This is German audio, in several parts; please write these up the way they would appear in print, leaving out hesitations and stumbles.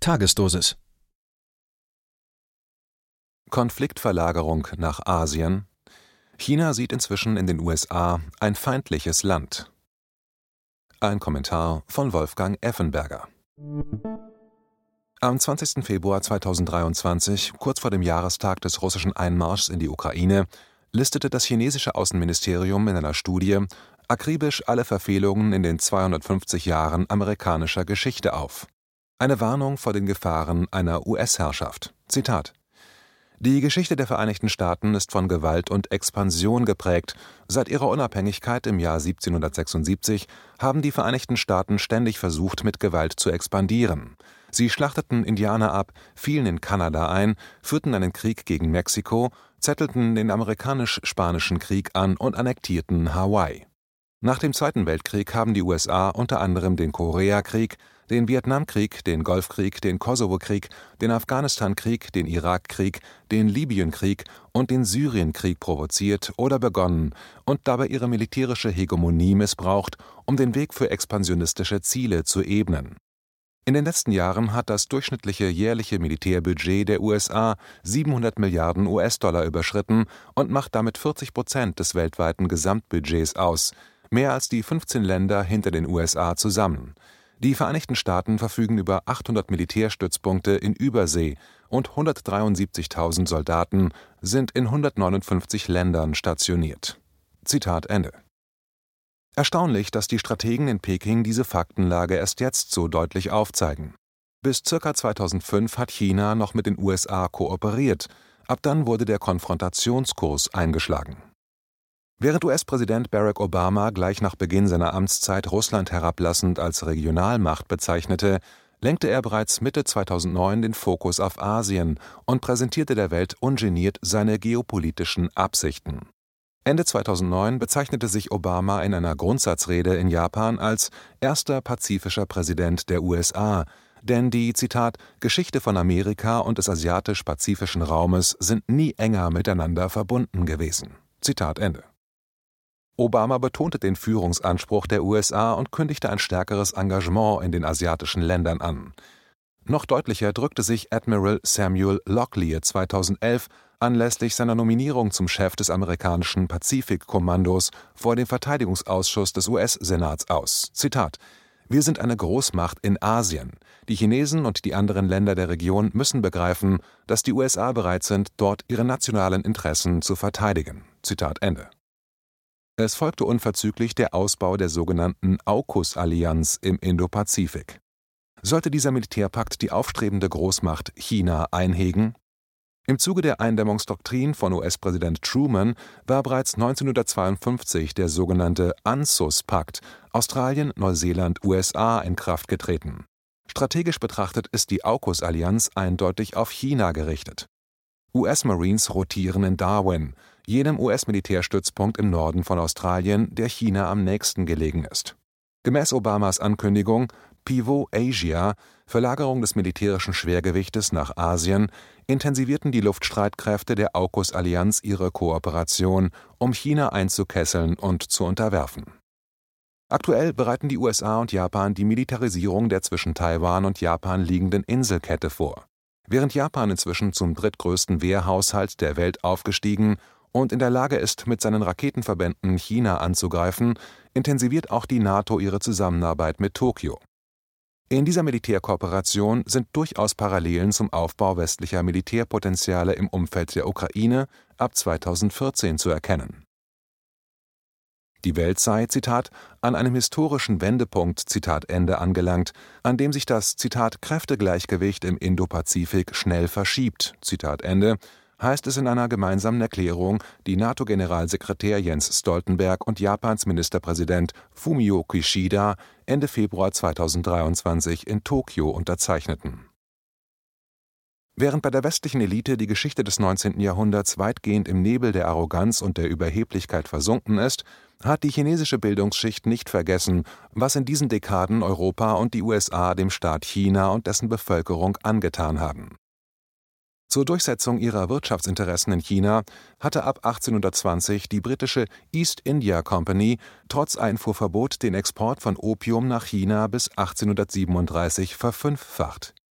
Tagesdosis. Konfliktverlagerung nach Asien. China sieht inzwischen in den USA ein feindliches Land. Ein Kommentar von Wolfgang Effenberger. Am 20. Februar 2023, kurz vor dem Jahrestag des russischen Einmarschs in die Ukraine, listete das chinesische Außenministerium in einer Studie akribisch alle Verfehlungen in den 250 Jahren amerikanischer Geschichte auf. Eine Warnung vor den Gefahren einer US-Herrschaft. Zitat: Die Geschichte der Vereinigten Staaten ist von Gewalt und Expansion geprägt. Seit ihrer Unabhängigkeit im Jahr 1776 haben die Vereinigten Staaten ständig versucht, mit Gewalt zu expandieren. Sie schlachteten Indianer ab, fielen in Kanada ein, führten einen Krieg gegen Mexiko, zettelten den amerikanisch-spanischen Krieg an und annektierten Hawaii. Nach dem Zweiten Weltkrieg haben die USA unter anderem den Koreakrieg, den Vietnamkrieg, den Golfkrieg, den Kosovo-Krieg, den Afghanistan-Krieg, den Irakkrieg, den Libyenkrieg und den Syrienkrieg provoziert oder begonnen und dabei ihre militärische Hegemonie missbraucht, um den Weg für expansionistische Ziele zu ebnen. In den letzten Jahren hat das durchschnittliche jährliche Militärbudget der USA 700 Milliarden US-Dollar überschritten und macht damit 40% des weltweiten Gesamtbudgets aus, mehr als die 15 Länder hinter den USA zusammen. Die Vereinigten Staaten verfügen über 800 Militärstützpunkte in Übersee und 173.000 Soldaten sind in 159 Ländern stationiert. Zitat Ende. Erstaunlich, dass die Strategen in Peking diese Faktenlage erst jetzt so deutlich aufzeigen. Bis ca. 2005 hat China noch mit den USA kooperiert, ab dann wurde der Konfrontationskurs eingeschlagen. Während US-Präsident Barack Obama gleich nach Beginn seiner Amtszeit Russland herablassend als Regionalmacht bezeichnete, lenkte er bereits Mitte 2009 den Fokus auf Asien und präsentierte der Welt ungeniert seine geopolitischen Absichten. Ende 2009 bezeichnete sich Obama in einer Grundsatzrede in Japan als erster pazifischer Präsident der USA, denn die, Zitat, Geschichte von Amerika und des asiatisch-pazifischen Raumes sind nie enger miteinander verbunden gewesen. Zitat Ende. Obama betonte den Führungsanspruch der USA und kündigte ein stärkeres Engagement in den asiatischen Ländern an. Noch deutlicher drückte sich Admiral Samuel Locklear 2011 anlässlich seiner Nominierung zum Chef des amerikanischen Pazifikkommandos vor dem Verteidigungsausschuss des US-Senats aus. Zitat: Wir sind eine Großmacht in Asien. Die Chinesen und die anderen Länder der Region müssen begreifen, dass die USA bereit sind, dort ihre nationalen Interessen zu verteidigen. Zitat Ende. Es folgte unverzüglich der Ausbau der sogenannten AUKUS-Allianz im Indopazifik. Sollte dieser Militärpakt die aufstrebende Großmacht China einhegen? Im Zuge der Eindämmungsdoktrin von US-Präsident Truman war bereits 1952 der sogenannte ANZUS-Pakt Australien-Neuseeland-USA in Kraft getreten. Strategisch betrachtet ist die AUKUS-Allianz eindeutig auf China gerichtet. US-Marines rotieren in Darwin, jenem US-Militärstützpunkt im Norden von Australien, der China am nächsten gelegen ist. Gemäß Obamas Ankündigung Pivot Asia, Verlagerung des militärischen Schwergewichtes nach Asien, intensivierten die Luftstreitkräfte der AUKUS-Allianz ihre Kooperation, um China einzukesseln und zu unterwerfen. Aktuell bereiten die USA und Japan die Militarisierung der zwischen Taiwan und Japan liegenden Inselkette vor. Während Japan inzwischen zum drittgrößten Wehrhaushalt der Welt aufgestiegen und in der Lage ist, mit seinen Raketenverbänden China anzugreifen, intensiviert auch die NATO ihre Zusammenarbeit mit Tokio. In dieser Militärkooperation sind durchaus Parallelen zum Aufbau westlicher Militärpotenziale im Umfeld der Ukraine ab 2014 zu erkennen. Die Welt sei, Zitat, an einem historischen Wendepunkt, Zitat Ende, angelangt, an dem sich das, Zitat, Kräftegleichgewicht im Indopazifik schnell verschiebt, Zitat Ende, heißt es in einer gemeinsamen Erklärung, die NATO-Generalsekretär Jens Stoltenberg und Japans Ministerpräsident Fumio Kishida Ende Februar 2023 in Tokio unterzeichneten. Während bei der westlichen Elite die Geschichte des 19. Jahrhunderts weitgehend im Nebel der Arroganz und der Überheblichkeit versunken ist, hat die chinesische Bildungsschicht nicht vergessen, was in diesen Dekaden Europa und die USA dem Staat China und dessen Bevölkerung angetan haben. Zur Durchsetzung ihrer Wirtschaftsinteressen in China hatte ab 1820 die britische East India Company trotz Einfuhrverbot den Export von Opium nach China bis 1837 verfünffacht.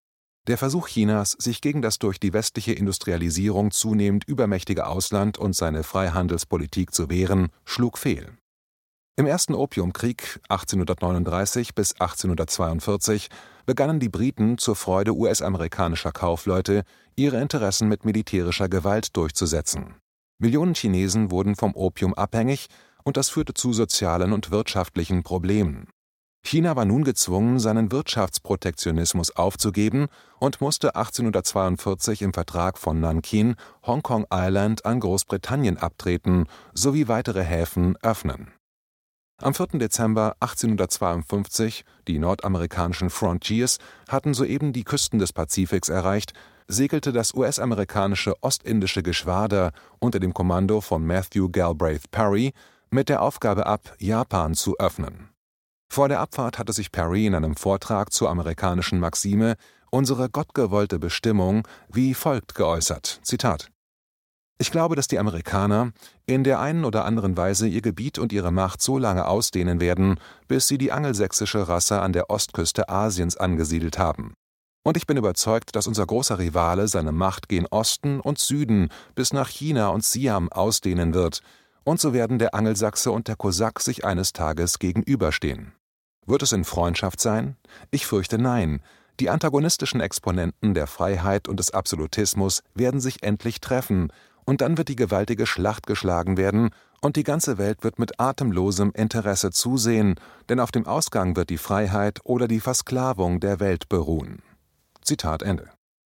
Der Versuch Chinas, sich gegen das durch die westliche Industrialisierung zunehmend übermächtige Ausland und seine Freihandelspolitik zu wehren, schlug fehl. Im Ersten Opiumkrieg 1839 bis 1842 begannen die Briten zur Freude US-amerikanischer Kaufleute, ihre Interessen mit militärischer Gewalt durchzusetzen. Millionen Chinesen wurden vom Opium abhängig und das führte zu sozialen und wirtschaftlichen Problemen. China war nun gezwungen, seinen Wirtschaftsprotektionismus aufzugeben und musste 1842 im Vertrag von Nankin Hongkong Island an Großbritannien abtreten sowie weitere Häfen öffnen. Am 4. Dezember 1852, die nordamerikanischen Frontiers hatten soeben die Küsten des Pazifiks erreicht, segelte das US-amerikanische Ostindische Geschwader unter dem Kommando von Matthew Galbraith Perry mit der Aufgabe ab, Japan zu öffnen. Vor der Abfahrt hatte sich Perry in einem Vortrag zur amerikanischen Maxime »Unsere gottgewollte Bestimmung« wie folgt geäußert, Zitat: »Ich glaube, dass die Amerikaner in der einen oder anderen Weise ihr Gebiet und ihre Macht so lange ausdehnen werden, bis sie die angelsächsische Rasse an der Ostküste Asiens angesiedelt haben. Und ich bin überzeugt, dass unser großer Rivale seine Macht gen Osten und Süden bis nach China und Siam ausdehnen wird, und so werden der Angelsachse und der Kosak sich eines Tages gegenüberstehen. Wird es in Freundschaft sein? Ich fürchte nein. Die antagonistischen Exponenten der Freiheit und des Absolutismus werden sich endlich treffen, und dann wird die gewaltige Schlacht geschlagen werden, und die ganze Welt wird mit atemlosem Interesse zusehen, denn auf dem Ausgang wird die Freiheit oder die Versklavung der Welt beruhen.« Zitat Ende.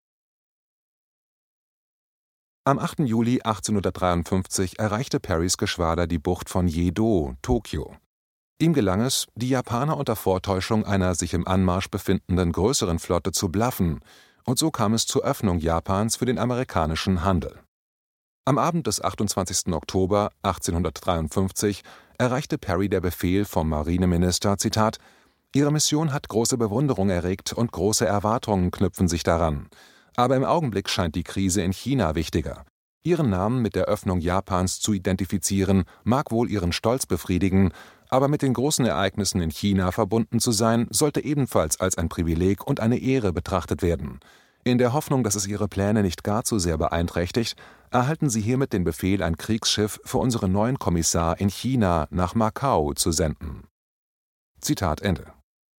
Am 8. Juli 1853 erreichte Perrys Geschwader die Bucht von Yedo, Tokio. Ihm gelang es, die Japaner unter Vortäuschung einer sich im Anmarsch befindenden größeren Flotte zu bluffen, und so kam es zur Öffnung Japans für den amerikanischen Handel. Am Abend des 28. Oktober 1853 erreichte Perry der Befehl vom Marineminister, Zitat: »Ihre Mission hat große Bewunderung erregt und große Erwartungen knüpfen sich daran. Aber im Augenblick scheint die Krise in China wichtiger. Ihren Namen mit der Öffnung Japans zu identifizieren, mag wohl Ihren Stolz befriedigen, aber mit den großen Ereignissen in China verbunden zu sein, sollte ebenfalls als ein Privileg und eine Ehre betrachtet werden. In der Hoffnung, dass es Ihre Pläne nicht gar zu sehr beeinträchtigt, erhalten Sie hiermit den Befehl, ein Kriegsschiff für unseren neuen Kommissar in China nach Macau zu senden.« Zitat Ende.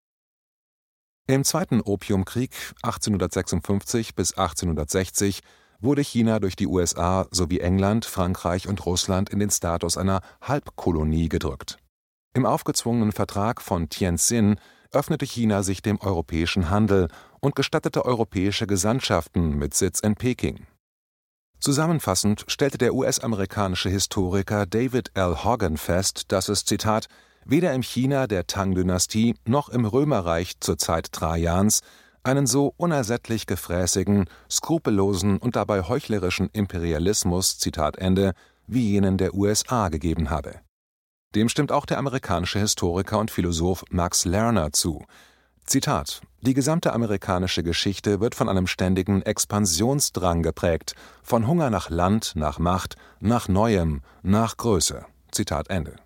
Im Zweiten Opiumkrieg 1856 bis 1860 wurde China durch die USA sowie England, Frankreich und Russland in den Status einer Halbkolonie gedrückt. Im aufgezwungenen Vertrag von Tientsin öffnete China sich dem europäischen Handel und gestattete europäische Gesandtschaften mit Sitz in Peking. Zusammenfassend stellte der US-amerikanische Historiker David L. Horgan fest, dass es, Zitat, weder im China der Tang-Dynastie noch im Römerreich zur Zeit Trajans einen so unersättlich gefräßigen, skrupellosen und dabei heuchlerischen Imperialismus, Zitat Ende, wie jenen der USA gegeben habe. Dem stimmt auch der amerikanische Historiker und Philosoph Max Lerner zu. Zitat: »Die gesamte amerikanische Geschichte wird von einem ständigen Expansionsdrang geprägt, von Hunger nach Land, nach Macht, nach Neuem, nach Größe.« Zitat Ende.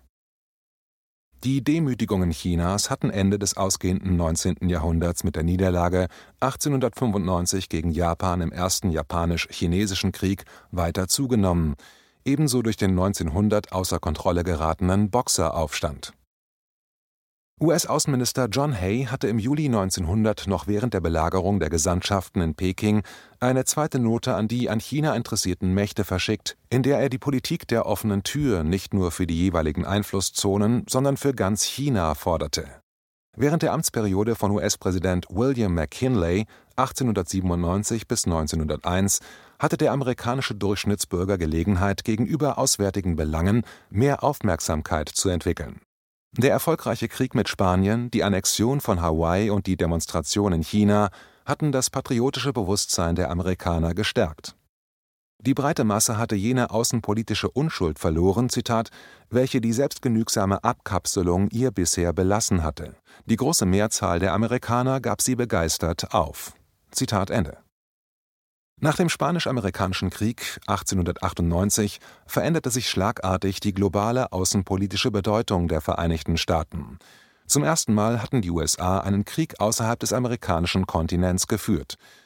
Die Demütigungen Chinas hatten Ende des ausgehenden 19. Jahrhunderts mit der Niederlage 1895 gegen Japan im Ersten Japanisch-Chinesischen Krieg weiter zugenommen, ebenso durch den 1900 außer Kontrolle geratenen Boxeraufstand. US-Außenminister John Hay hatte im Juli 1900 noch während der Belagerung der Gesandtschaften in Peking eine zweite Note an die an China interessierten Mächte verschickt, in der er die Politik der offenen Tür nicht nur für die jeweiligen Einflusszonen, sondern für ganz China forderte. Während der Amtsperiode von US-Präsident William McKinley 1897 bis 1901 hatte der amerikanische Durchschnittsbürger Gelegenheit, gegenüber auswärtigen Belangen mehr Aufmerksamkeit zu entwickeln. Der erfolgreiche Krieg mit Spanien, die Annexion von Hawaii und die Demonstration in China hatten das patriotische Bewusstsein der Amerikaner gestärkt. Die breite Masse hatte jene außenpolitische Unschuld verloren, Zitat, welche die selbstgenügsame Abkapselung ihr bisher belassen hatte. Die große Mehrzahl der Amerikaner gab sie begeistert auf. Zitat Ende. Nach dem Spanisch-Amerikanischen Krieg 1898 veränderte sich schlagartig die globale außenpolitische Bedeutung der Vereinigten Staaten. Zum ersten Mal hatten die USA einen Krieg außerhalb des amerikanischen Kontinents geführt.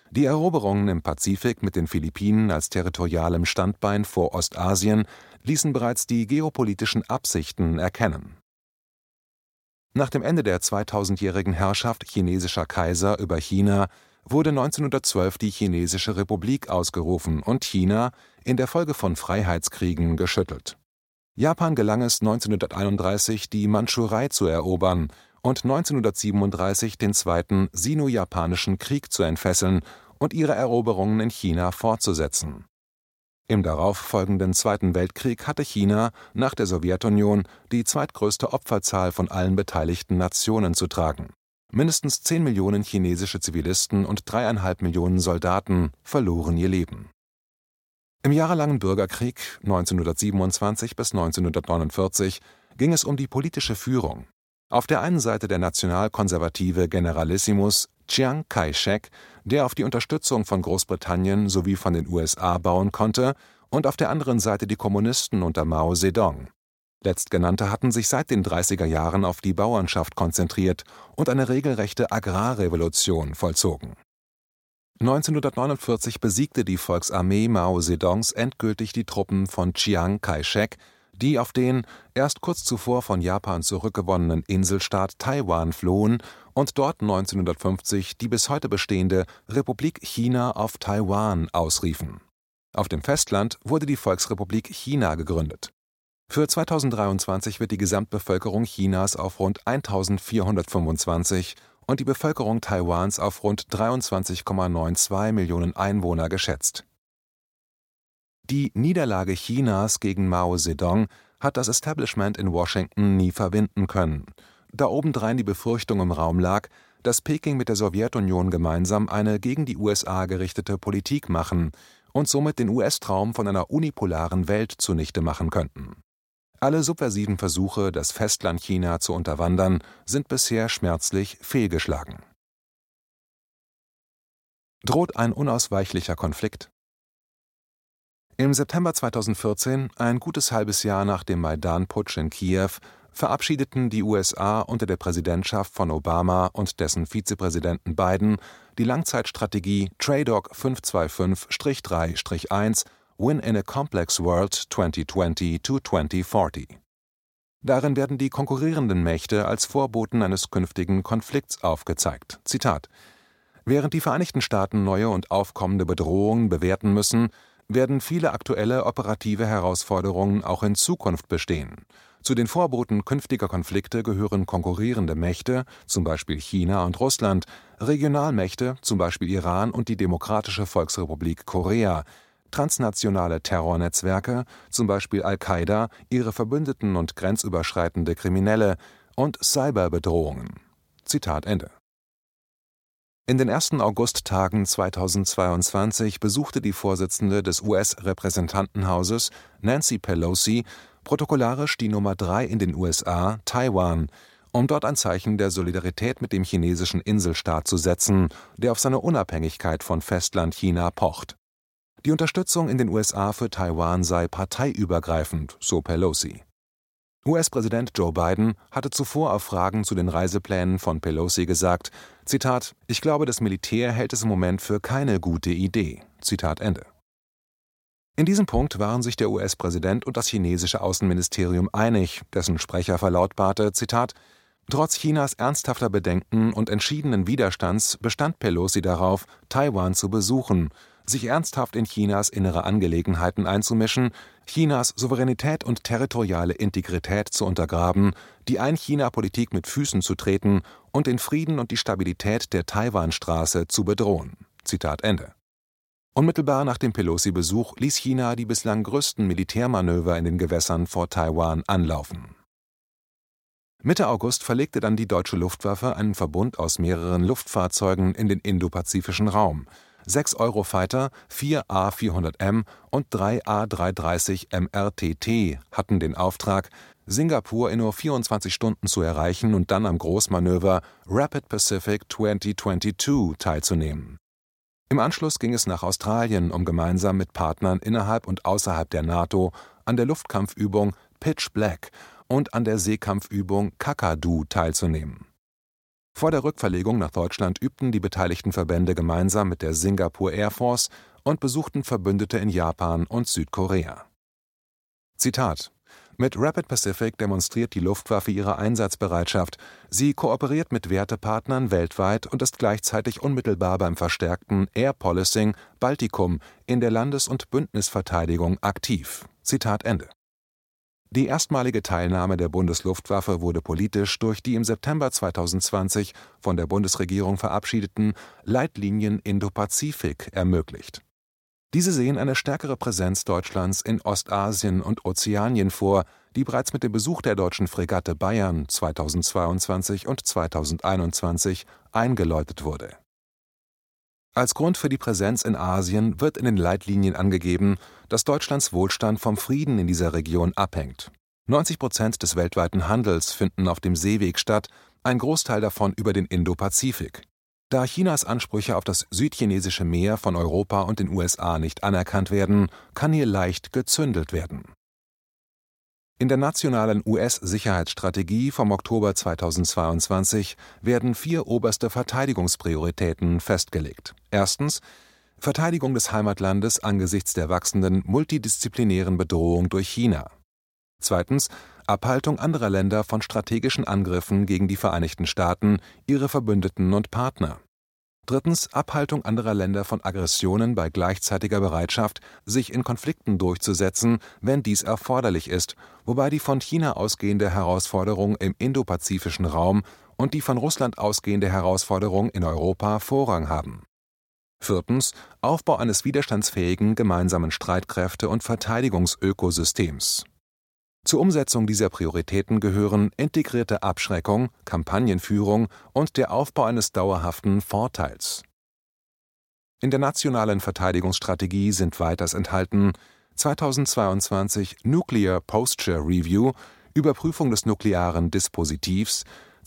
Die Eroberungen im Pazifik mit den Philippinen als territorialem Standbein vor Ostasien ließen bereits die geopolitischen Absichten erkennen. Nach dem Ende der 2000-jährigen Herrschaft chinesischer Kaiser über China wurde 1912 die Chinesische Republik ausgerufen und China in der Folge von Freiheitskriegen geschüttelt. Japan gelang es 1931, die Mandschurei zu erobern und 1937 den Zweiten Sino-Japanischen Krieg zu entfesseln und ihre Eroberungen in China fortzusetzen. Im darauf folgenden Zweiten Weltkrieg hatte China nach der Sowjetunion die zweitgrößte Opferzahl von allen beteiligten Nationen zu tragen. Mindestens 10 Millionen chinesische Zivilisten und 3,5 Millionen Soldaten verloren ihr Leben. Im jahrelangen Bürgerkrieg 1927 bis 1949 ging es um die politische Führung. Auf der einen Seite der nationalkonservative Generalissimus Chiang Kai-shek, der auf die Unterstützung von Großbritannien sowie von den USA bauen konnte, und auf der anderen Seite die Kommunisten unter Mao Zedong. Letztgenannte hatten sich seit den 30er Jahren auf die Bauernschaft konzentriert und eine regelrechte Agrarrevolution vollzogen. 1949 besiegte die Volksarmee Mao Zedongs endgültig die Truppen von Chiang Kai-shek, die auf den erst kurz zuvor von Japan zurückgewonnenen Inselstaat Taiwan flohen und dort 1950 die bis heute bestehende Republik China auf Taiwan ausriefen. Auf dem Festland wurde die Volksrepublik China gegründet. Für 2023 wird die Gesamtbevölkerung Chinas auf rund 1.425 und die Bevölkerung Taiwans auf rund 23,92 Millionen Einwohner geschätzt. Die Niederlage Chinas gegen Mao Zedong hat das Establishment in Washington nie verwinden können, da obendrein die Befürchtung im Raum lag, dass Peking mit der Sowjetunion gemeinsam eine gegen die USA gerichtete Politik machen und somit den US-Traum von einer unipolaren Welt zunichte machen könnten. Alle subversiven Versuche, das Festland China zu unterwandern, sind bisher schmerzlich fehlgeschlagen. Droht ein unausweichlicher Konflikt? Im September 2014, ein gutes halbes Jahr nach dem Maidan-Putsch in Kiew, verabschiedeten die USA unter der Präsidentschaft von Obama und dessen Vizepräsidenten Biden die Langzeitstrategie TRADOC 525-3-1 Win in a Complex World 2020-2040. Darin werden die konkurrierenden Mächte als Vorboten eines künftigen Konflikts aufgezeigt. Zitat: Während die Vereinigten Staaten neue und aufkommende Bedrohungen bewerten müssen, werden viele aktuelle operative Herausforderungen auch in Zukunft bestehen. Zu den Vorboten künftiger Konflikte gehören konkurrierende Mächte, zum Beispiel China und Russland, Regionalmächte, zum Beispiel Iran und die Demokratische Volksrepublik Korea, transnationale Terrornetzwerke, zum Beispiel Al-Qaida, ihre Verbündeten und grenzüberschreitende Kriminelle und Cyberbedrohungen. Zitat Ende. In den ersten Augusttagen 2022 besuchte die Vorsitzende des US-Repräsentantenhauses, Nancy Pelosi, protokollarisch die Nummer 3 in den USA, Taiwan, um dort ein Zeichen der Solidarität mit dem chinesischen Inselstaat zu setzen, der auf seine Unabhängigkeit von Festland China pocht. Die Unterstützung in den USA für Taiwan sei parteiübergreifend, so Pelosi. US-Präsident Joe Biden hatte zuvor auf Fragen zu den Reiseplänen von Pelosi gesagt, Zitat: Ich glaube, das Militär hält es im Moment für keine gute Idee. Zitat Ende. In diesem Punkt waren sich der US-Präsident und das chinesische Außenministerium einig, dessen Sprecher verlautbarte, Zitat: Trotz Chinas ernsthafter Bedenken und entschiedenen Widerstands bestand Pelosi darauf, Taiwan zu besuchen, sich ernsthaft in Chinas innere Angelegenheiten einzumischen, Chinas Souveränität und territoriale Integrität zu untergraben, die Ein-China-Politik mit Füßen zu treten und den Frieden und die Stabilität der Taiwanstraße zu bedrohen. Zitat Ende. Unmittelbar nach dem Pelosi-Besuch ließ China die bislang größten Militärmanöver in den Gewässern vor Taiwan anlaufen. Mitte August verlegte dann die deutsche Luftwaffe einen Verbund aus mehreren Luftfahrzeugen in den indopazifischen Raum. 6 Eurofighter, 4 A400M und 3 A330 MRTT hatten den Auftrag, Singapur in nur 24 Stunden zu erreichen und dann am Großmanöver Rapid Pacific 2022 teilzunehmen. Im Anschluss ging es nach Australien, um gemeinsam mit Partnern innerhalb und außerhalb der NATO an der Luftkampfübung Pitch Black und an der Seekampfübung Kakadu teilzunehmen. Vor der Rückverlegung nach Deutschland übten die beteiligten Verbände gemeinsam mit der Singapore Air Force und besuchten Verbündete in Japan und Südkorea. Zitat: Mit Rapid Pacific demonstriert die Luftwaffe ihre Einsatzbereitschaft. Sie kooperiert mit Wertepartnern weltweit und ist gleichzeitig unmittelbar beim verstärkten Air Policing Baltikum in der Landes- und Bündnisverteidigung aktiv. Zitat Ende. Die erstmalige Teilnahme der Bundesluftwaffe wurde politisch durch die im September 2020 von der Bundesregierung verabschiedeten Leitlinien Indo-Pazifik ermöglicht. Diese sehen eine stärkere Präsenz Deutschlands in Ostasien und Ozeanien vor, die bereits mit dem Besuch der deutschen Fregatte Bayern 2022 und 2021 eingeläutet wurde. Als Grund für die Präsenz in Asien wird in den Leitlinien angegeben, dass Deutschlands Wohlstand vom Frieden in dieser Region abhängt. 90% des weltweiten Handels finden auf dem Seeweg statt, ein Großteil davon über den Indo-Pazifik. Da Chinas Ansprüche auf das Südchinesische Meer von Europa und den USA nicht anerkannt werden, kann hier leicht gezündelt werden. In der nationalen US-Sicherheitsstrategie vom Oktober 2022 werden 4 oberste Verteidigungsprioritäten festgelegt. Erstens: Verteidigung des Heimatlandes angesichts der wachsenden multidisziplinären Bedrohung durch China. Zweitens: Abhaltung anderer Länder von strategischen Angriffen gegen die Vereinigten Staaten, ihre Verbündeten und Partner. Drittens: Abhaltung anderer Länder von Aggressionen bei gleichzeitiger Bereitschaft, sich in Konflikten durchzusetzen, wenn dies erforderlich ist, wobei die von China ausgehende Herausforderung im indopazifischen Raum und die von Russland ausgehende Herausforderung in Europa Vorrang haben. Viertens: Aufbau eines widerstandsfähigen gemeinsamen Streitkräfte- und Verteidigungsökosystems. Zur Umsetzung dieser Prioritäten gehören integrierte Abschreckung, Kampagnenführung und der Aufbau eines dauerhaften Vorteils. In der nationalen Verteidigungsstrategie sind weiters enthalten: 2022 Nuclear Posture Review, Überprüfung des nuklearen Dispositivs,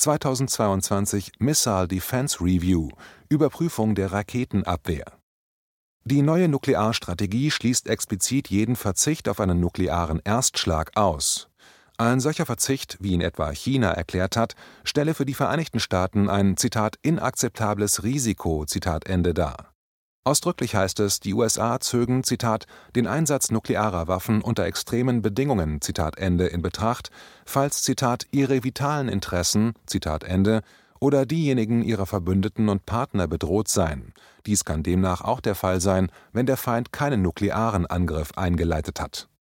2022 Missile Defense Review, Überprüfung der Raketenabwehr. Die neue Nuklearstrategie schließt explizit jeden Verzicht auf einen nuklearen Erstschlag aus. Ein solcher Verzicht, wie ihn etwa China erklärt hat, stelle für die Vereinigten Staaten ein Zitat inakzeptables Risiko Zitat Ende dar. Ausdrücklich heißt es, die USA zögen Zitat den Einsatz nuklearer Waffen unter extremen Bedingungen Zitat Ende in Betracht, falls Zitat ihre vitalen Interessen Zitat Ende oder diejenigen ihrer Verbündeten und Partner bedroht seien. Dies kann demnach auch der Fall sein, wenn der Feind keinen nuklearen Angriff eingeleitet hat.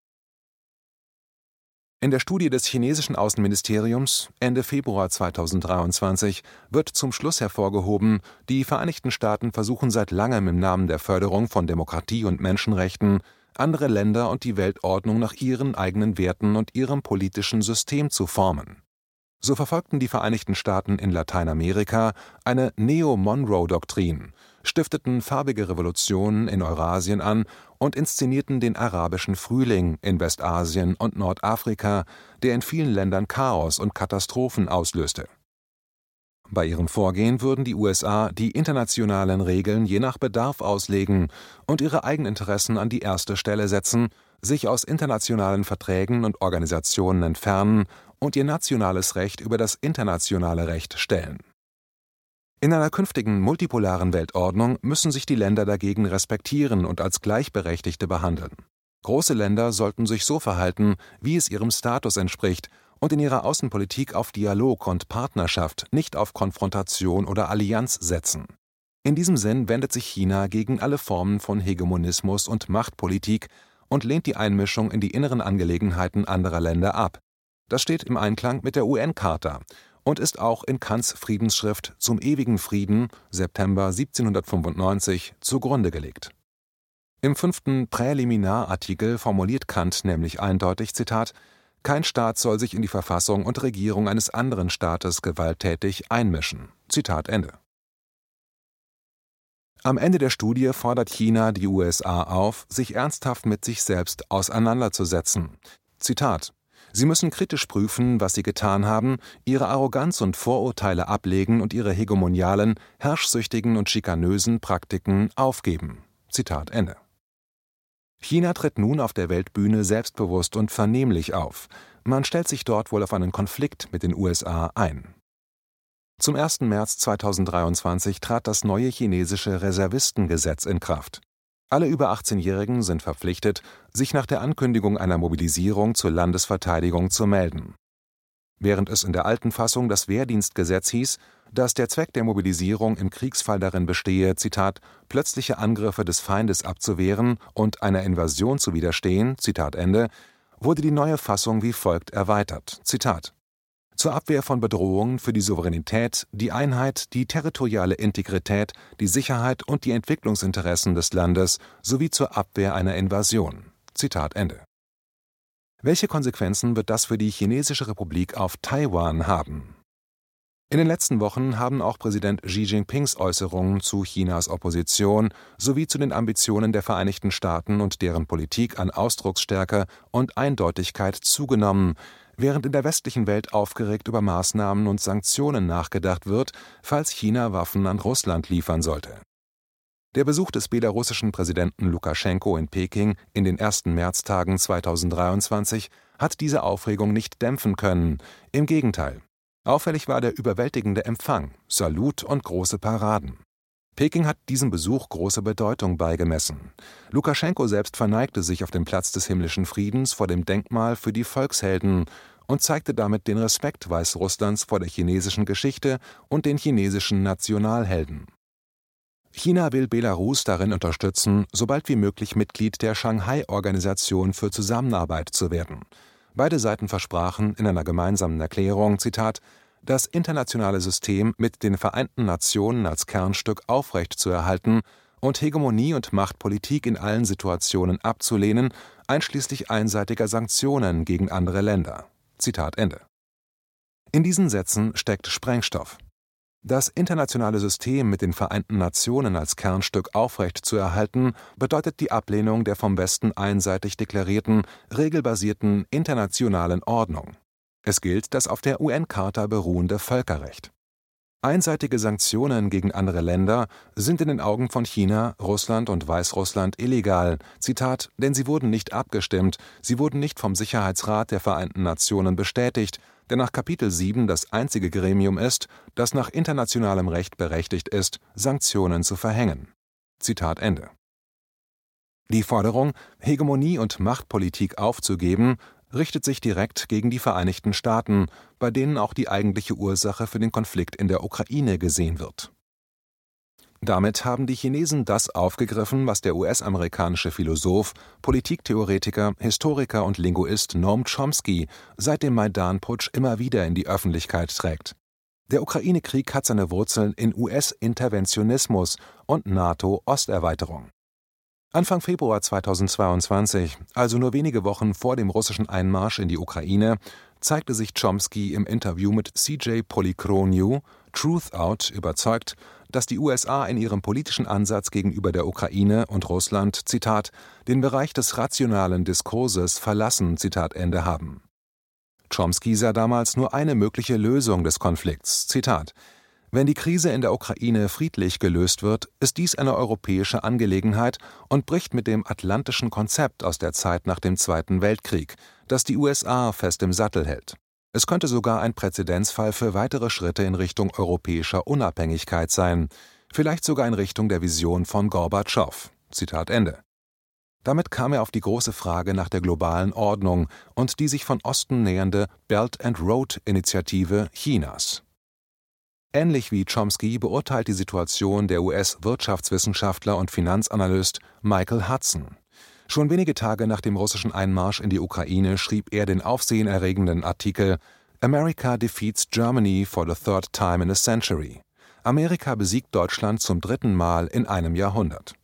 In der Studie des chinesischen Außenministeriums Ende Februar 2023 wird zum Schluss hervorgehoben, die Vereinigten Staaten versuchen seit langem im Namen der Förderung von Demokratie und Menschenrechten, andere Länder und die Weltordnung nach ihren eigenen Werten und ihrem politischen System zu formen. So verfolgten die Vereinigten Staaten in Lateinamerika eine Neo-Monroe-Doktrin, stifteten farbige Revolutionen in Eurasien an und inszenierten den arabischen Frühling in Westasien und Nordafrika, der in vielen Ländern Chaos und Katastrophen auslöste. Bei ihrem Vorgehen würden die USA die internationalen Regeln je nach Bedarf auslegen und ihre Eigeninteressen an die erste Stelle setzen, sich aus internationalen Verträgen und Organisationen entfernen und ihr nationales Recht über das internationale Recht stellen. In einer künftigen multipolaren Weltordnung müssen sich die Länder dagegen respektieren und als Gleichberechtigte behandeln. Große Länder sollten sich so verhalten, wie es ihrem Status entspricht, und in ihrer Außenpolitik auf Dialog und Partnerschaft, nicht auf Konfrontation oder Allianz setzen. In diesem Sinn wendet sich China gegen alle Formen von Hegemonismus und Machtpolitik und lehnt die Einmischung in die inneren Angelegenheiten anderer Länder ab. Das steht im Einklang mit der UN-Charta und ist auch in Kants Friedensschrift Zum ewigen Frieden September 1795 zugrunde gelegt. Im 5. Präliminarartikel formuliert Kant nämlich eindeutig, Zitat, kein Staat soll sich in die Verfassung und Regierung eines anderen Staates gewalttätig einmischen. Zitat Ende. Am Ende der Studie fordert China die USA auf, sich ernsthaft mit sich selbst auseinanderzusetzen. Zitat: Sie müssen kritisch prüfen, was sie getan haben, ihre Arroganz und Vorurteile ablegen und ihre hegemonialen, herrschsüchtigen und schikanösen Praktiken aufgeben. Zitat Ende. China tritt nun auf der Weltbühne selbstbewusst und vernehmlich auf. Man stellt sich dort wohl auf einen Konflikt mit den USA ein. Zum 1. März 2023 trat das neue chinesische Reservistengesetz in Kraft. Alle über 18-Jährigen sind verpflichtet, sich nach der Ankündigung einer Mobilisierung zur Landesverteidigung zu melden. Während es in der alten Fassung das Wehrdienstgesetz hieß, dass der Zweck der Mobilisierung im Kriegsfall darin bestehe, Zitat, plötzliche Angriffe des Feindes abzuwehren und einer Invasion zu widerstehen, Zitat Ende, wurde die neue Fassung wie folgt erweitert, Zitat, zur Abwehr von Bedrohungen für die Souveränität, die Einheit, die territoriale Integrität, die Sicherheit und die Entwicklungsinteressen des Landes sowie zur Abwehr einer Invasion, Zitat Ende. Welche Konsequenzen wird das für die Chinesische Republik auf Taiwan haben? In den letzten Wochen haben auch Präsident Xi Jinpings Äußerungen zu Chinas Opposition sowie zu den Ambitionen der Vereinigten Staaten und deren Politik an Ausdrucksstärke und Eindeutigkeit zugenommen, während in der westlichen Welt aufgeregt über Maßnahmen und Sanktionen nachgedacht wird, falls China Waffen an Russland liefern sollte. Der Besuch des belarussischen Präsidenten Lukaschenko in Peking in den ersten Märztagen 2023 hat diese Aufregung nicht dämpfen können. Im Gegenteil. Auffällig war der überwältigende Empfang, Salut und große Paraden. Peking hat diesem Besuch große Bedeutung beigemessen. Lukaschenko selbst verneigte sich auf dem Platz des himmlischen Friedens vor dem Denkmal für die Volkshelden und zeigte damit den Respekt Weißrusslands vor der chinesischen Geschichte und den chinesischen Nationalhelden. China will Belarus darin unterstützen, so bald wie möglich Mitglied der Shanghai-Organisation für Zusammenarbeit zu werden. Beide Seiten versprachen in einer gemeinsamen Erklärung, Zitat, das internationale System mit den Vereinten Nationen als Kernstück aufrechtzuerhalten und Hegemonie und Machtpolitik in allen Situationen abzulehnen, einschließlich einseitiger Sanktionen gegen andere Länder. Zitat Ende. In diesen Sätzen steckt Sprengstoff. Das internationale System mit den Vereinten Nationen als Kernstück aufrechtzuerhalten, bedeutet die Ablehnung der vom Westen einseitig deklarierten, regelbasierten internationalen Ordnung. Es gilt das auf der UN-Charta beruhende Völkerrecht. Einseitige Sanktionen gegen andere Länder sind in den Augen von China, Russland und Weißrussland illegal, Zitat, denn sie wurden nicht abgestimmt, sie wurden nicht vom Sicherheitsrat der Vereinten Nationen bestätigt, der nach Kapitel 7 das einzige Gremium ist, das nach internationalem Recht berechtigt ist, Sanktionen zu verhängen. Zitat Ende. Die Forderung, Hegemonie und Machtpolitik aufzugeben, richtet sich direkt gegen die Vereinigten Staaten, bei denen auch die eigentliche Ursache für den Konflikt in der Ukraine gesehen wird. Damit haben die Chinesen das aufgegriffen, was der US-amerikanische Philosoph, Politiktheoretiker, Historiker und Linguist Noam Chomsky seit dem Maidan-Putsch immer wieder in die Öffentlichkeit trägt. Der Ukraine-Krieg hat seine Wurzeln in US-Interventionismus und NATO-Osterweiterung. Anfang Februar 2022, also nur wenige Wochen vor dem russischen Einmarsch in die Ukraine, zeigte sich Chomsky im Interview mit CJ Polychronio, Truth Out, überzeugt, dass die USA in ihrem politischen Ansatz gegenüber der Ukraine und Russland, Zitat, den Bereich des rationalen Diskurses verlassen, Zitat Ende haben. Chomsky sah damals nur eine mögliche Lösung des Konflikts, Zitat, wenn die Krise in der Ukraine friedlich gelöst wird, ist dies eine europäische Angelegenheit und bricht mit dem atlantischen Konzept aus der Zeit nach dem Zweiten Weltkrieg, das die USA fest im Sattel hält. Es könnte sogar ein Präzedenzfall für weitere Schritte in Richtung europäischer Unabhängigkeit sein, vielleicht sogar in Richtung der Vision von Gorbatschow. Zitat Ende. Damit kam er auf die große Frage nach der globalen Ordnung und die sich von Osten nähernde Belt and Road-Initiative Chinas. Ähnlich wie Chomsky beurteilt die Situation der US-Wirtschaftswissenschaftler und Finanzanalyst Michael Hudson. Schon wenige Tage nach dem russischen Einmarsch in die Ukraine schrieb er den aufsehenerregenden Artikel »America defeats Germany for the third time in a century«. Amerika besiegt Deutschland zum 3. Mal in einem Jahrhundert.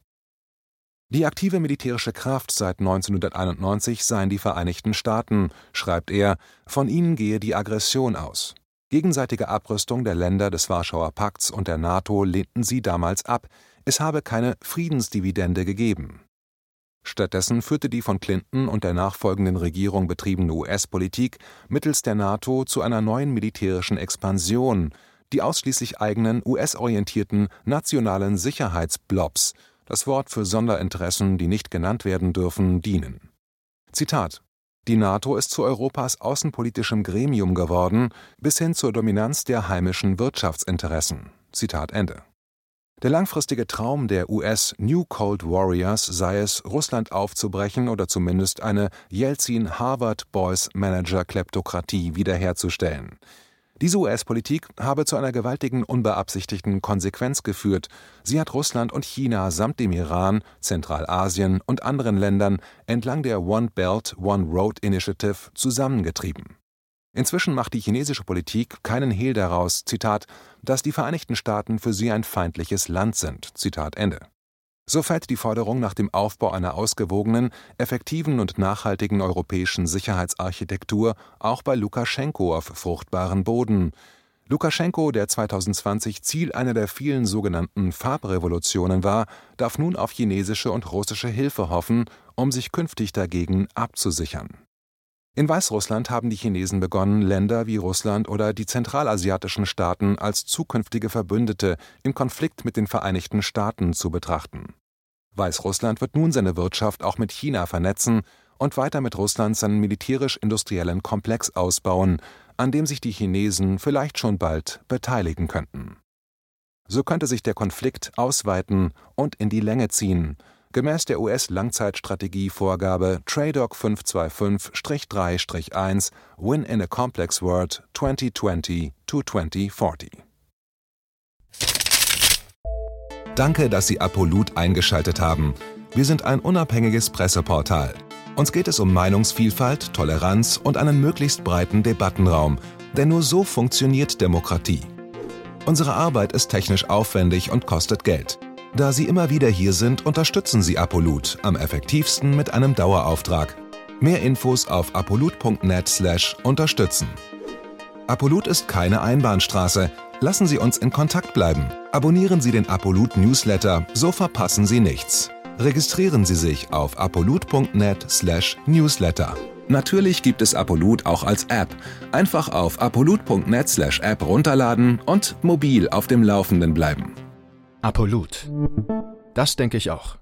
Die aktive militärische Kraft seit 1991 seien die Vereinigten Staaten, schreibt er, von ihnen gehe die Aggression aus. Gegenseitige Abrüstung der Länder des Warschauer Pakts und der NATO lehnten sie damals ab, es habe keine Friedensdividende gegeben. Stattdessen führte die von Clinton und der nachfolgenden Regierung betriebene US-Politik mittels der NATO zu einer neuen militärischen Expansion, die ausschließlich eigenen US-orientierten nationalen Sicherheitsblobs, das Wort für Sonderinteressen, die nicht genannt werden dürfen, dienen. Zitat: Die NATO ist zu Europas außenpolitischem Gremium geworden, bis hin zur Dominanz der heimischen Wirtschaftsinteressen. Zitat Ende. Der langfristige Traum der US New Cold Warriors sei es, Russland aufzubrechen oder zumindest eine Jelzin-Harvard-Boys-Manager-Kleptokratie wiederherzustellen. Diese US-Politik habe zu einer gewaltigen unbeabsichtigten Konsequenz geführt. Sie hat Russland und China samt dem Iran, Zentralasien und anderen Ländern entlang der One Belt, One Road Initiative zusammengetrieben. Inzwischen macht die chinesische Politik keinen Hehl daraus, Zitat, dass die Vereinigten Staaten für sie ein feindliches Land sind, Zitat Ende. So fällt die Forderung nach dem Aufbau einer ausgewogenen, effektiven und nachhaltigen europäischen Sicherheitsarchitektur auch bei Lukaschenko auf fruchtbaren Boden. Lukaschenko, der 2020 Ziel einer der vielen sogenannten Farbrevolutionen war, darf nun auf chinesische und russische Hilfe hoffen, um sich künftig dagegen abzusichern. In Weißrussland haben die Chinesen begonnen, Länder wie Russland oder die zentralasiatischen Staaten als zukünftige Verbündete im Konflikt mit den Vereinigten Staaten zu betrachten. Weißrussland wird nun seine Wirtschaft auch mit China vernetzen und weiter mit Russland seinen militärisch-industriellen Komplex ausbauen, an dem sich die Chinesen vielleicht schon bald beteiligen könnten. So könnte sich der Konflikt ausweiten und in die Länge ziehen, gemäß der US-Langzeitstrategie-Vorgabe TRADOC 525-3-1 Win in a Complex World 2020 to 2040. Danke, dass Sie Apolut eingeschaltet haben. Wir sind ein unabhängiges Presseportal. Uns geht es um Meinungsvielfalt, Toleranz und einen möglichst breiten Debattenraum, denn nur so funktioniert Demokratie. Unsere Arbeit ist technisch aufwendig und kostet Geld. Da Sie immer wieder hier sind, unterstützen Sie Apolut am effektivsten mit einem Dauerauftrag. Mehr Infos auf apolut.net/unterstützen. Apolut ist keine Einbahnstraße. Lassen Sie uns in Kontakt bleiben. Abonnieren Sie den Apolut Newsletter, so verpassen Sie nichts. Registrieren Sie sich auf apolut.net/newsletter. Natürlich gibt es Apolut auch als App. Einfach auf apolut.net/app runterladen und mobil auf dem Laufenden bleiben. Apolut. Das denke ich auch.